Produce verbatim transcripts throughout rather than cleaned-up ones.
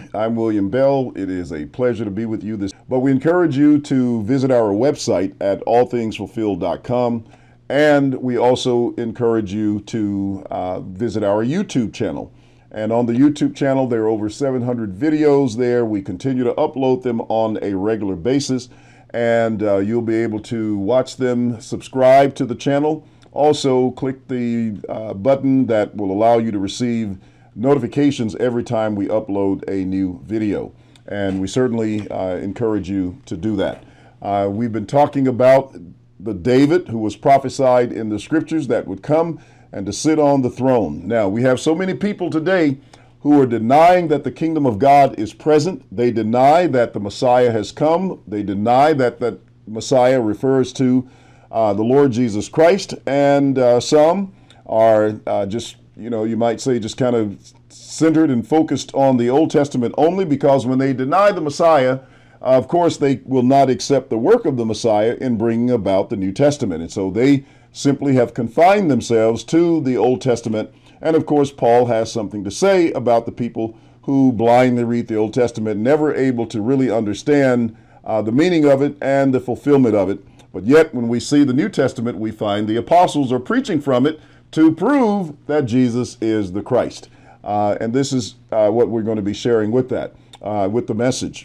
I'm William Bell. It is a pleasure to be with you this, but we encourage you to visit our website at all things fulfilled dot com. And we also encourage you to uh, visit our YouTube channel. And on the YouTube channel, there are over seven hundred videos there. We continue to upload them on a regular basis, and uh, you'll be able to watch them, subscribe to the channel. Also, click the uh, button that will allow you to receive notifications every time we upload a new video. And we certainly uh, encourage you to do that. Uh, we've been talking about the David who was prophesied in the scriptures that would come and to sit on the throne. Now, we have so many people today who are denying that the kingdom of God is present. They deny that the Messiah has come. They deny that that Messiah refers to uh, the Lord Jesus Christ. And uh, some are uh, just, you know, you might say just kind of centered and focused on the Old Testament only, because when they deny the Messiah, uh, of course, they will not accept the work of the Messiah in bringing about the New Testament. And so they simply have confined themselves to the Old Testament. And of course, Paul has something to say about the people who blindly read the Old Testament, never able to really understand uh, the meaning of it and the fulfillment of it. But yet, when we see the New Testament, we find the apostles are preaching from it to prove that Jesus is the Christ. Uh, and this is uh, what we're going to be sharing with that, uh, with the message,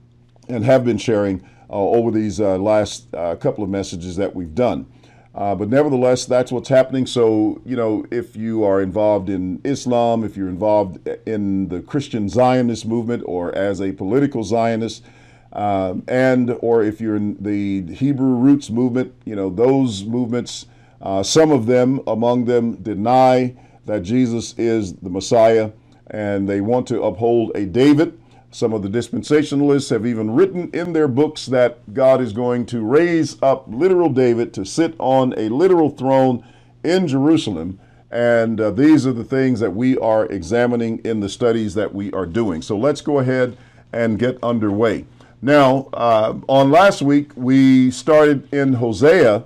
and have been sharing uh, over these uh, last uh, couple of messages that we've done. Uh, but nevertheless, that's what's happening. So, you know, if you are involved in Islam, if you're involved in the Christian Zionist movement or as a political Zionist, um, and or if you're in the Hebrew Roots movement, you know, those movements, uh, some of them among them deny that Jesus is the Messiah, and they want to uphold a David. Some of the dispensationalists have even written in their books that God is going to raise up literal David to sit on a literal throne in Jerusalem. And uh, these are the things that we are examining in the studies that we are doing. So let's go ahead and get underway. Now, uh, on last week, we started in Hosea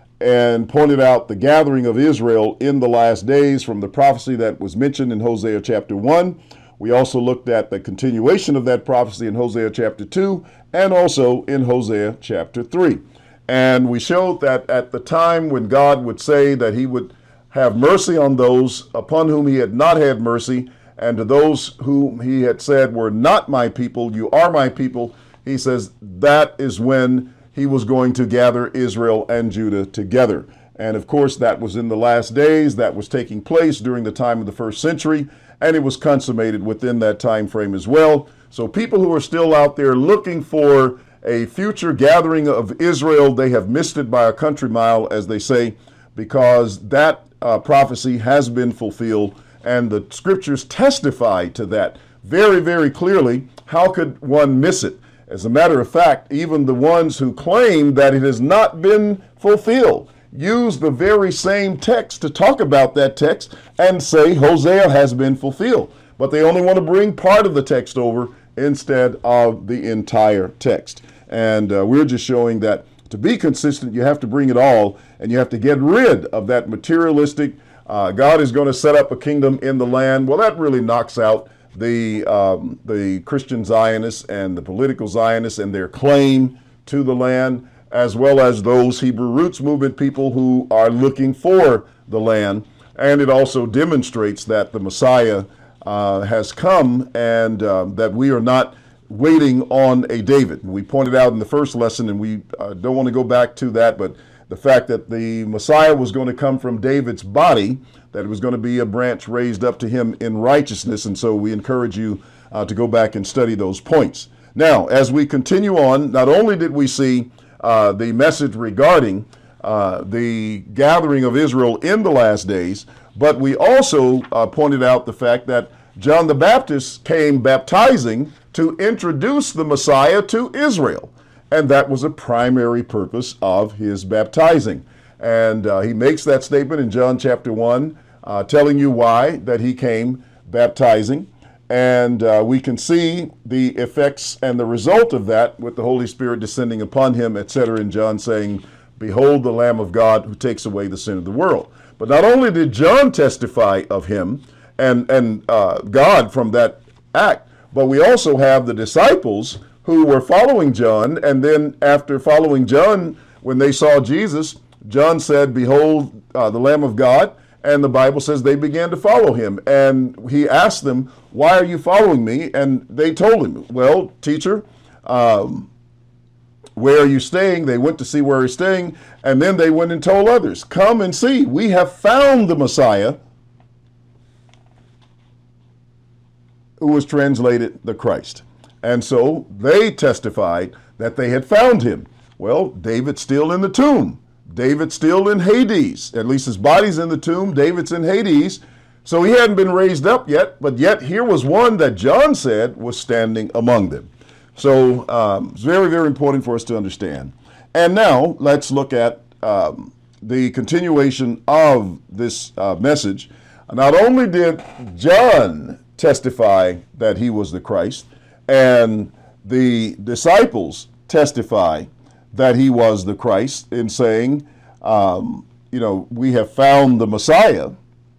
and pointed out the gathering of Israel in the last days from the prophecy that was mentioned in Hosea chapter one. We also looked at the continuation of that prophecy in Hosea chapter two and also in Hosea chapter three. And we showed that at the time when God would say that he would have mercy on those upon whom he had not had mercy, and to those whom he had said were not my people, you are my people, he says that is when he was going to gather Israel and Judah together. And of course, that was in the last days. That was taking place during the time of the first century. And it was consummated within that time frame as well. So people who are still out there looking for a future gathering of Israel, they have missed it by a country mile, as they say, because that uh, prophecy has been fulfilled, and the scriptures testify to that very, very clearly. How could one miss it? As a matter of fact, even the ones who claim that it has not been fulfilled use the very same text to talk about that text and say Hosea has been fulfilled. But they only want to bring part of the text over instead of the entire text. And uh, we're just showing that to be consistent, you have to bring it all, and you have to get rid of that materialistic, uh, God is going to set up a kingdom in the land. Well, that really knocks out the, um, the Christian Zionists and the political Zionists and their claim to the land, as well as those Hebrew Roots movement people who are looking for the land. And it also demonstrates that the Messiah uh, has come, and uh, that we are not waiting on a David. We pointed out in the first lesson, and we uh, don't want to go back to that, but the fact that the Messiah was going to come from David's body, that it was going to be a branch raised up to him in righteousness. And so we encourage you uh, to go back and study those points. Now, as we continue on, not only did we see Uh, the message regarding uh, the gathering of Israel in the last days, but we also uh, pointed out the fact that John the Baptist came baptizing to introduce the Messiah to Israel, and that was a primary purpose of his baptizing. And uh, he makes that statement in John chapter one, uh, telling you why that he came baptizing. And uh, we can see the effects and the result of that with the Holy Spirit descending upon him, et cetera, in John saying, "Behold the Lamb of God who takes away the sin of the world." But not only did John testify of him and, and uh, God from that act, But we also have the disciples who were following John, and then after following John, when they saw Jesus, John said, "Behold, uh, the Lamb of God," and the Bible says they began to follow him. And he asked them, "Why are you following me?" And they told him, "Well, teacher, um, where are you staying?" They went to see where he's staying, and then they went and told others, "Come and see, we have found the Messiah," who was translated the Christ. And so they testified that they had found him. Well, David's still in the tomb. David's still in Hades. At least his body's in the tomb. David's in Hades. So he hadn't been raised up yet, but yet here was one that John said was standing among them. So um, it's very, very important for us to understand. And now let's look at um, the continuation of this uh, message. Not only did John testify that he was the Christ, and the disciples testify that he was the Christ in saying, um, you know, we have found the Messiah.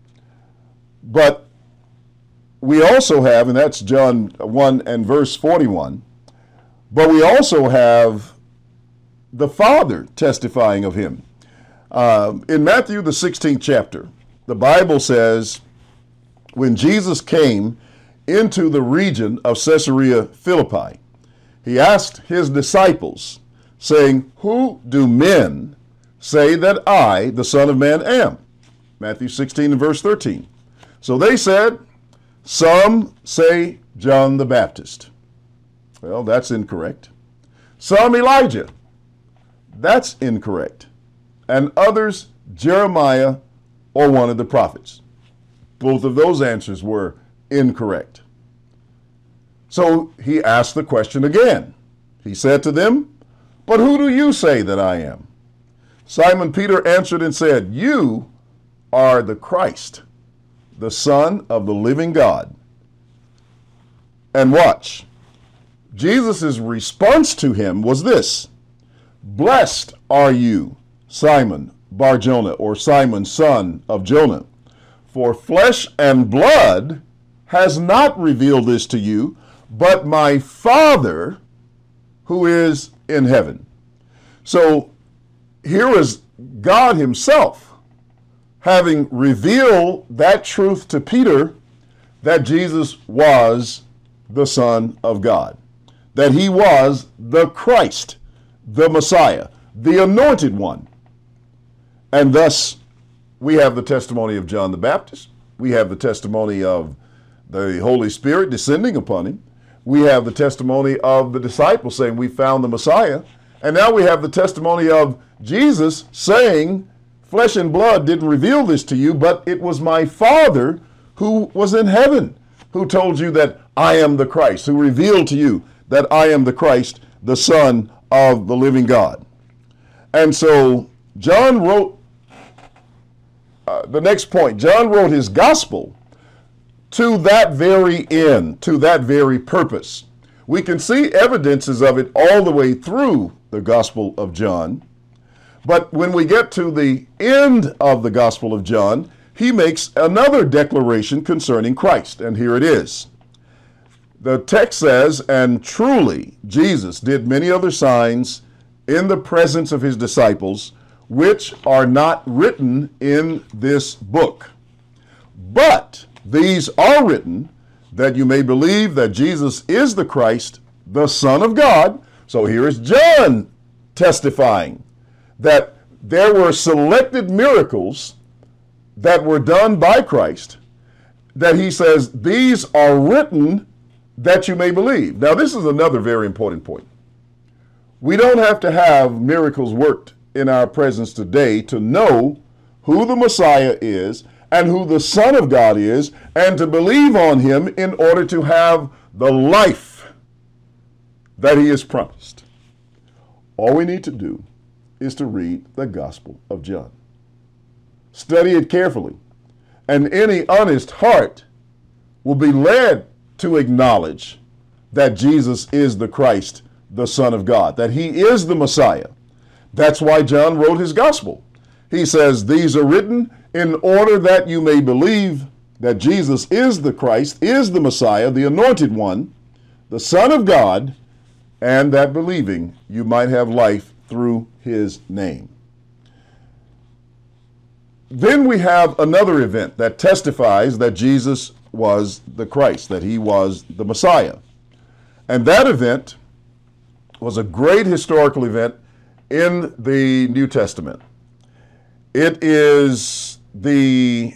But we also have, and that's John one and verse forty-one, but we also have the Father testifying of him. Uh, in Matthew, the sixteenth chapter, the Bible says, when Jesus came into the region of Caesarea Philippi, he asked his disciples, saying, "Who do men say that I, the Son of Man, am?" Matthew sixteen and verse thirteen. So they said, "Some say John the Baptist." Well, that's incorrect. "Some Elijah." That's incorrect. And others, Jeremiah or one of the prophets. Both of those answers were incorrect. So he asked the question again. He said to them, "But who do you say that I am?" Simon Peter answered and said, "You are the Christ, the Son of the living God." And watch. Jesus' response to him was this: "Blessed are you, Simon Bar-Jonah," or Simon, son of Jonah, "for flesh and blood has not revealed this to you, but my Father who is in heaven." So here is God himself having revealed that truth to Peter, that Jesus was the Son of God, that he was the Christ, the Messiah, the anointed one. And thus we have the testimony of John the Baptist. We have the testimony of the Holy Spirit descending upon him. We have the testimony of the disciples saying, "We found the Messiah." And now we have the testimony of Jesus saying, "Flesh and blood didn't reveal this to you, but it was my Father who was in heaven, who told you that I am the Christ, who revealed to you that I am the Christ, the Son of the living God." And so John wrote uh, the next point. John wrote his gospel to that very end, to that very purpose. We can see evidences of it all the way through the Gospel of John. But when we get to the end of the Gospel of John, he makes another declaration concerning Christ. And here it is. The text says, "And truly Jesus did many other signs in the presence of his disciples, which are not written in this book. But these are written that you may believe that Jesus is the Christ, the Son of God." So here is John testifying that there were selected miracles that were done by Christ, that he says, "These are written that you may believe." Now, this is another very important point. We don't have to have miracles worked in our presence today to know who the Messiah is and who the Son of God is, and to believe on him in order to have the life that he has promised. All we need to do is to read the Gospel of John. Study it carefully, and any honest heart will be led to acknowledge that Jesus is the Christ, the Son of God, that he is the Messiah. That's why John wrote his Gospel. He says, "These are written in order that you may believe that Jesus is the Christ, is the Messiah, the anointed one, the Son of God, and that believing you might have life through his name. Then we have another event that testifies that Jesus was the Christ, that he was the Messiah. And that event was a great historical event in the New Testament. It is the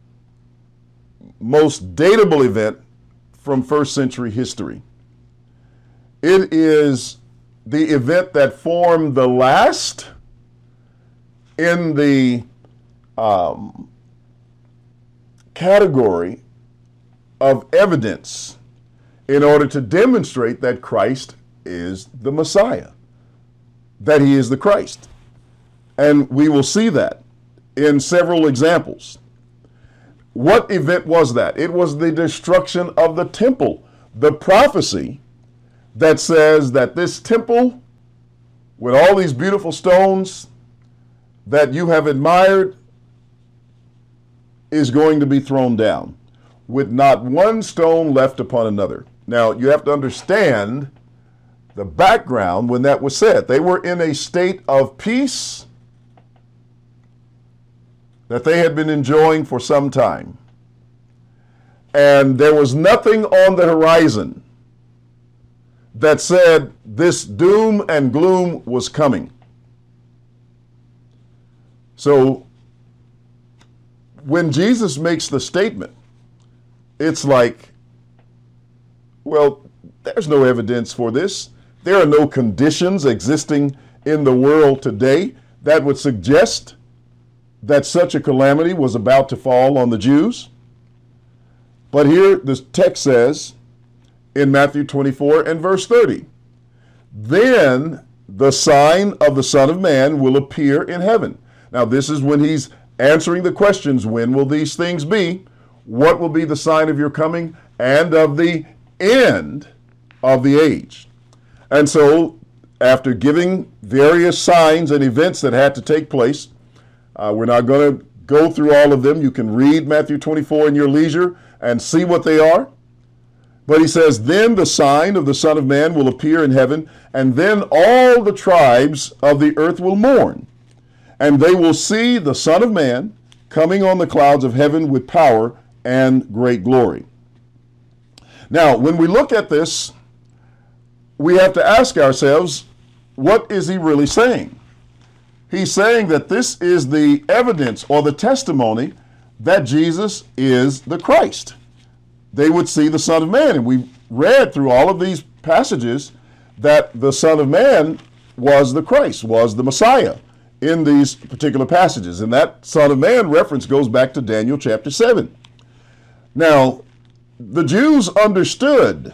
most datable event from first century history. It is the event that formed the last in the um, category of evidence in order to demonstrate that Christ is the Messiah, that he is the Christ. And we will see that in several examples. What event was that? It was the destruction of the temple, the prophecy that says that this temple, with all these beautiful stones that you have admired, is going to be thrown down, with not one stone left upon another. Now, you have to understand the background when that was said. They were in a state of peace that they had been enjoying for some time. And there was nothing on the horizon that said this doom and gloom was coming. So when Jesus makes the statement, it's like, well, there's no evidence for this. There are no conditions existing in the world today that would suggest that such a calamity was about to fall on the Jews. But here the text says in Matthew twenty-four and verse thirty, then the sign of the Son of Man will appear in heaven. Now this is when he's answering the questions, when will these things be? What will be the sign of your coming and of the end of the age? And so after giving various signs and events that had to take place, uh, we're not going to go through all of them. You can read Matthew twenty-four in your leisure and see what they are. But he says, then the sign of the Son of Man will appear in heaven, and then all the tribes of the earth will mourn, and they will see the Son of Man coming on the clouds of heaven with power and great glory. Now, when we look at this, we have to ask ourselves, what is he really saying? He's saying that this is the evidence or the testimony that Jesus is the Christ. They would see the Son of Man. And we read through all of these passages that the Son of Man was the Christ, was the Messiah in these particular passages. And that Son of Man reference goes back to Daniel chapter seven. Now, the Jews understood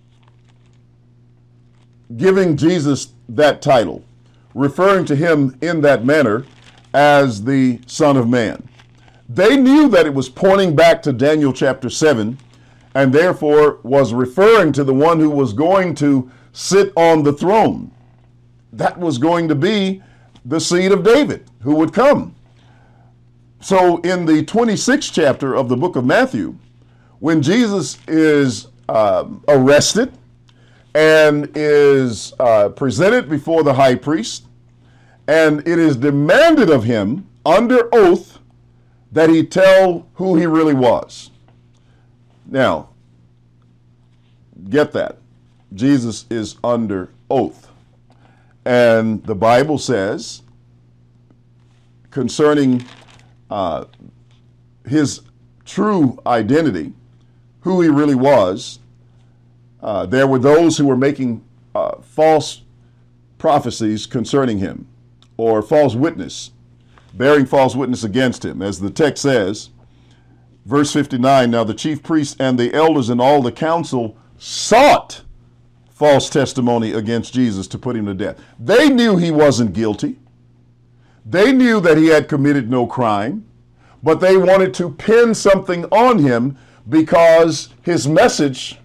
giving Jesus that title, referring to him in that manner as the Son of Man. They knew that it was pointing back to Daniel chapter seven, and therefore was referring to the one who was going to sit on the throne. That was going to be the seed of David who would come. So in the twenty-sixth chapter of the book of Matthew, when Jesus is uh, arrested and is uh, presented before the high priest, and it is demanded of him under oath that he tell who he really was. Now, get that. Jesus is under oath. And the Bible says concerning uh, his true identity, who he really was, uh, there were those who were making uh, false prophecies concerning him, or false witness, bearing false witness against him. As the text says, verse fifty-nine, now the chief priests and the elders and all the council sought false testimony against Jesus to put him to death. They knew he wasn't guilty. They knew that he had committed no crime, but they wanted to pin something on him because his message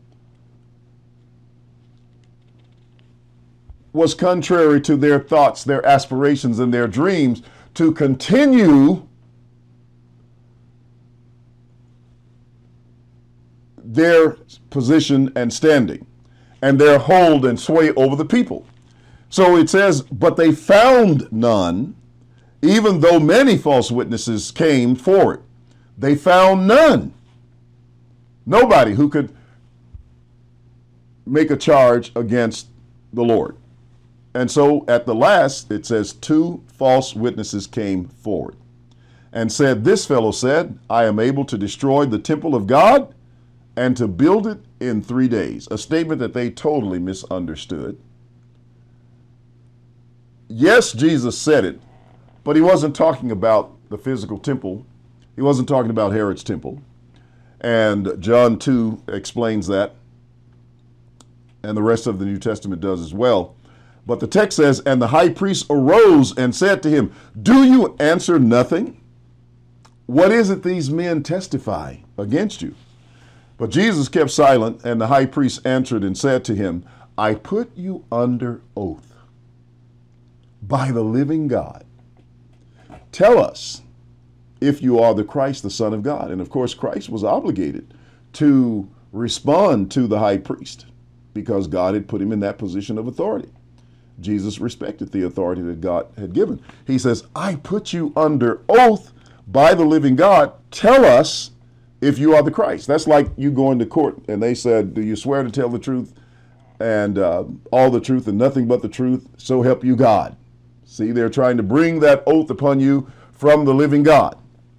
was contrary to their thoughts, their aspirations, and their dreams to continue their position and standing and their hold and sway over the people. So it says, but they found none, even though many false witnesses came forward. They found none. Nobody who could make a charge against the Lord. And so at the last, it says, two false witnesses came forward and said, this fellow said, I am able to destroy the temple of God and to build it in three days. A statement that they totally misunderstood. Yes, Jesus said it, but he wasn't talking about the physical temple. He wasn't talking about Herod's temple. And John two explains that. And the rest of the New Testament does as well. But the text says, and the high priest arose and said to him, do you answer nothing? What is it these men testify against you? But Jesus kept silent, and the high priest answered and said to him, I put you under oath by the living God. Tell us if you are the Christ, the Son of God. And of course, Christ was obligated to respond to the high priest because God had put him in that position of authority. Jesus respected the authority that God had given. He says, I put you under oath by the living God. Tell us if you are the Christ. That's like you going to court and they said, do you swear to tell the truth and uh, all the truth and nothing but the truth? So help you God. See, they're trying to bring that oath upon you from the living God.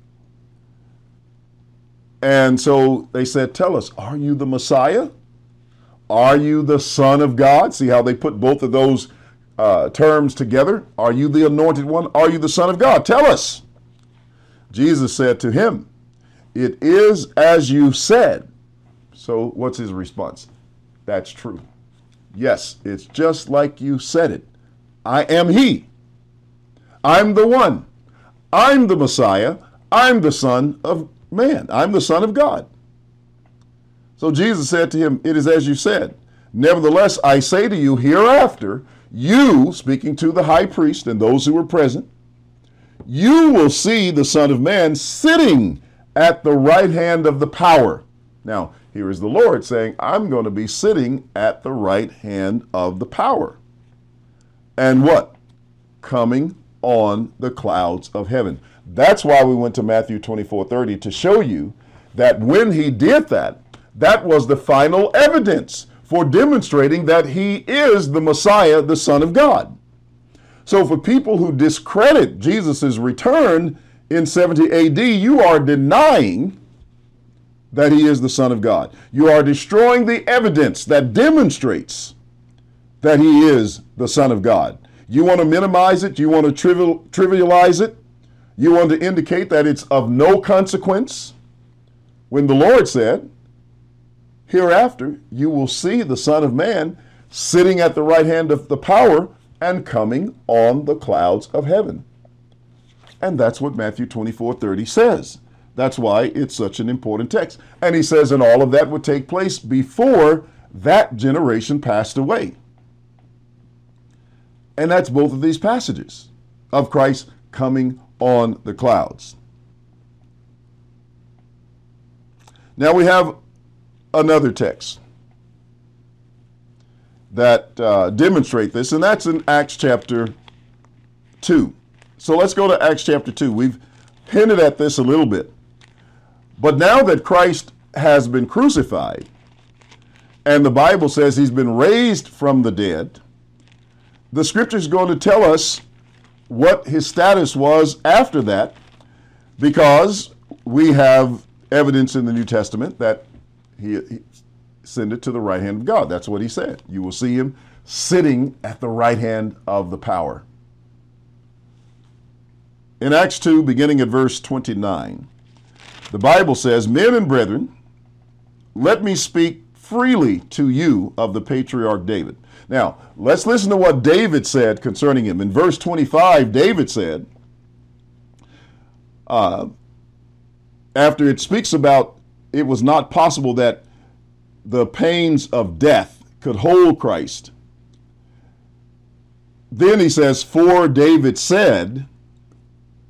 And so they said, tell us, are you the Messiah? Are you the Son of God? See how they put both of those uh, terms together? Are you the anointed one? Are you the Son of God? Tell us. Jesus said to him, it is as you said. So what's his response? That's true. Yes, it's just like you said it. I am he. I'm the one. I'm the Messiah. I'm the Son of Man. I'm the Son of God. So Jesus said to him, it is as you said. Nevertheless, I say to you, hereafter, you, speaking to the high priest and those who were present, you will see the Son of Man sitting at the right hand of the power. Now, here is the Lord saying, I'm going to be sitting at the right hand of the power. And what? Coming on the clouds of heaven. That's why we went to Matthew twenty-four thirty to show you that when he did that, that was the final evidence for demonstrating that he is the Messiah, the Son of God. So for people who discredit Jesus' return in seventy A D, you are denying that he is the Son of God. You are destroying the evidence that demonstrates that he is the Son of God. You want to minimize it? You want to trivial, trivialize it? You want to indicate that it's of no consequence? When the Lord said, hereafter you will see the Son of Man sitting at the right hand of the power and coming on the clouds of heaven. And that's what Matthew twenty-four thirty says. That's why it's such an important text. And he says, and all of that would take place before that generation passed away. And that's both of these passages of Christ coming on the clouds. Now we have another text that uh, demonstrate this, and that's in Acts chapter two. So let's go to Acts chapter two. We've hinted at this a little bit. But now that Christ has been crucified, and the Bible says he's been raised from the dead, the scripture is going to tell us what his status was after that, because we have evidence in the New Testament that he, he ascended to the right hand of God. That's what he said. You will see him sitting at the right hand of the power. In Acts two, beginning at verse twenty-nine, the Bible says, men and brethren, let me speak freely to you of the patriarch David. Now, let's listen to what David said concerning him. In verse twenty-five, David said, uh, after it speaks about it was not possible that the pains of death could hold Christ, then he says, for David said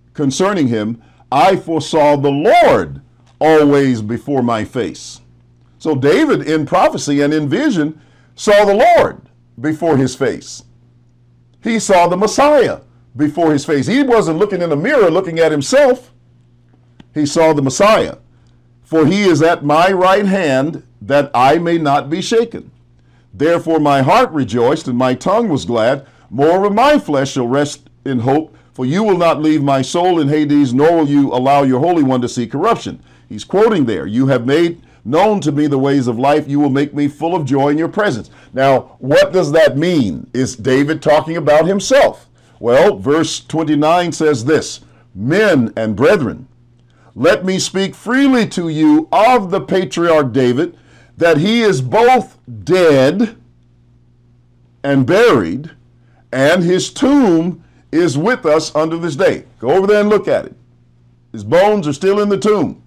concerning him, I foresaw the Lord always before my face. So David in prophecy and in vision saw the Lord before his face. He saw the Messiah before his face. He wasn't looking in the mirror looking at himself. He saw the Messiah. For he is at my right hand, that I may not be shaken. Therefore my heart rejoiced and my tongue was glad. Moreover, my flesh shall rest in hope, for you will not leave my soul in Hades, nor will you allow your Holy One to see corruption. He's quoting there, you have made known to me the ways of life. You will make me full of joy in your presence. Now, what does that mean? Is David talking about himself? Well, verse twenty-nine says this, men and brethren, let me speak freely to you of the patriarch David, that he is both dead and buried, and his tomb is with us unto this day. Go over there and look at it. His bones are still in the tomb.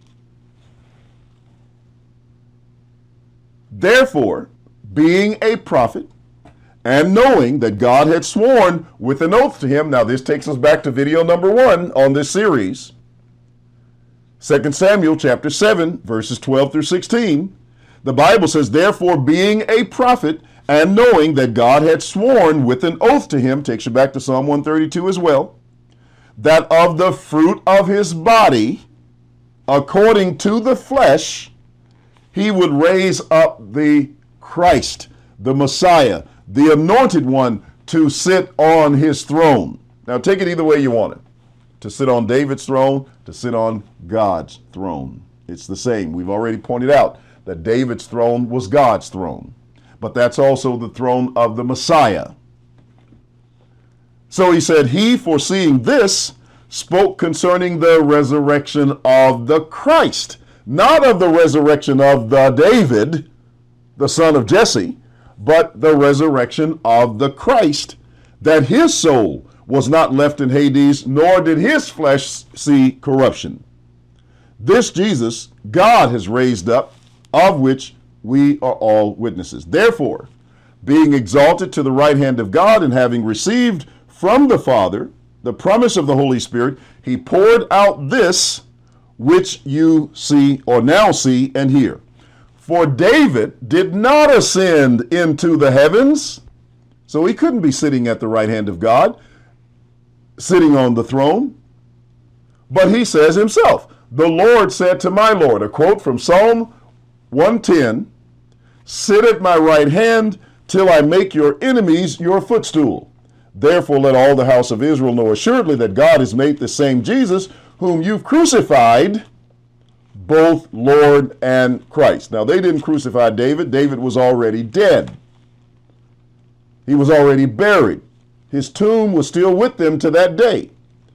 Therefore, being a prophet, and knowing that God had sworn with an oath to him, now this takes us back to video number one on this series, Second Samuel chapter seven, verses twelve through sixteen, the Bible says, therefore, being a prophet, and knowing that God had sworn with an oath to him, takes you back to Psalm one thirty-two as well, that of the fruit of his body, according to the flesh, he would raise up the Christ, the Messiah, the anointed one, to sit on his throne. Now take it either way you want it. To sit on David's throne, to sit on God's throne. It's the same. We've already pointed out that David's throne was God's throne, but that's also the throne of the Messiah. So he said, he, foreseeing this, spoke concerning the resurrection of the Christ, not of the resurrection of the David, the son of Jesse, but the resurrection of the Christ, that his soul was not left in Hades, nor did his flesh see corruption. This Jesus God has raised up, of which we are all witnesses. Therefore, being exalted to the right hand of God, and having received from the Father the promise of the Holy Spirit, he poured out this which you see, or now see and hear. For David did not ascend into the heavens, so he couldn't be sitting at the right hand of God, sitting on the throne. But he says himself, the Lord said to my Lord, a quote from Psalm one ten, sit at my right hand till I make your enemies your footstool. Therefore let all the house of Israel know assuredly that God has made the same Jesus, whom you've crucified, both Lord and Christ. Now they didn't crucify David. David was already dead. He was already buried. His tomb was still with them to that day.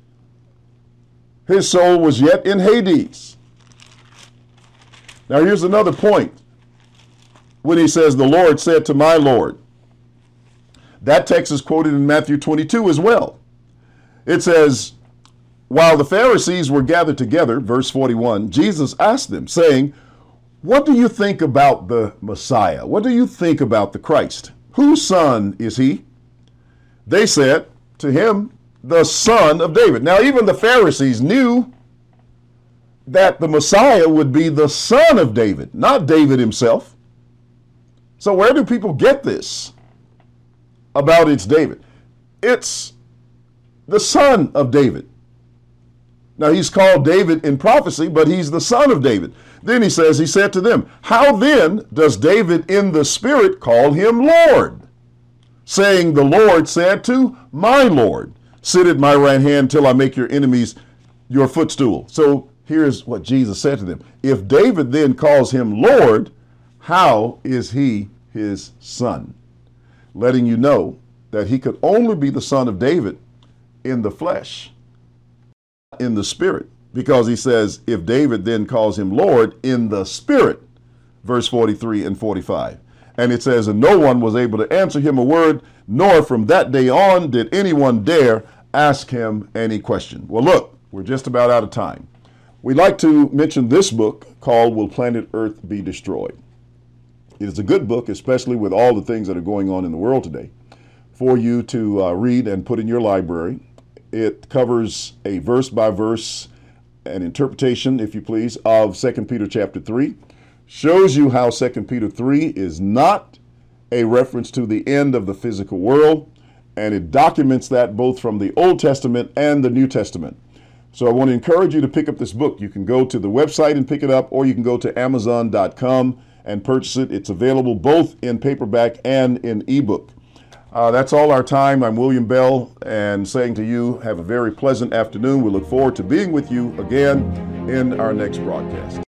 His soul was yet in Hades. Now here's another point. When he says, the Lord said to my Lord, that text is quoted in Matthew twenty-two as well. It says, while the Pharisees were gathered together, verse forty-one, Jesus asked them, saying, what do you think about the Messiah? What do you think about the Christ? Whose son is he? They said to him, the son of David. Now, even the Pharisees knew that the Messiah would be the son of David, not David himself. So where do people get this about it's David? It's the son of David. Now, he's called David in prophecy, but he's the son of David. Then he says, he said to them, how then does David in the spirit call him Lord? Saying, the Lord said to my Lord, sit at my right hand till I make your enemies your footstool. So here's what Jesus said to them. If David then calls him Lord, how is he his son? Letting you know that he could only be the son of David in the flesh, in the spirit, because he says, if David then calls him Lord in the spirit, verse forty-three and forty-five. And it says, and no one was able to answer him a word, nor from that day on did anyone dare ask him any question. Well, look, we're just about out of time. We'd like to mention this book called Will Planet Earth Be Destroyed? It is a good book, especially with all the things that are going on in the world today, for you to uh, read and put in your library. It covers a verse by verse, an interpretation, if you please, of Second Peter chapter three, shows you how Second Peter three is not a reference to the end of the physical world, and it documents that both from the Old Testament and the New Testament. So I want to encourage you to pick up this book. You can go to the website and pick it up, or you can go to amazon dot com and purchase it. It's available both in paperback and in ebook. Uh, that's all our time. I'm William Bell, and saying to you, have a very pleasant afternoon. We look forward to being with you again in our next broadcast.